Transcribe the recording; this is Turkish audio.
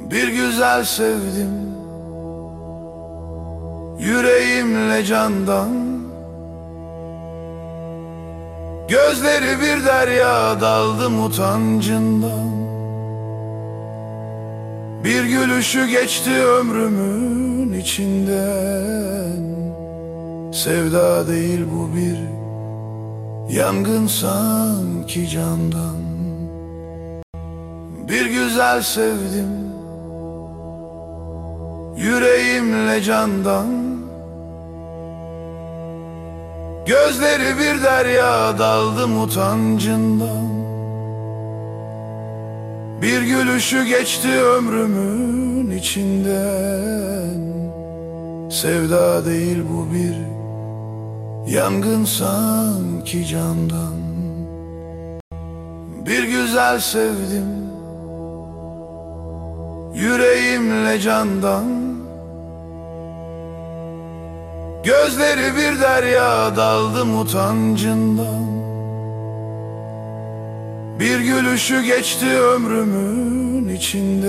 Bir güzel sevdim, yüreğimle candan. Gözleri bir derya, daldım utancından. Bir gülüşü geçti ömrümün içinden. Sevda değil bu, bir yangın sanki candan. Bir güzel sevdim, yüreğimle candan. Gözleri bir derya, daldım utancından. Bir gülüşü geçti ömrümün içinden. Sevda değil bu, bir yangın sanki candan. Bir güzel sevdim, yüreğimle candan. Gözleri bir derya, daldım utancından. Bir gülüşü geçti ömrümün içinde.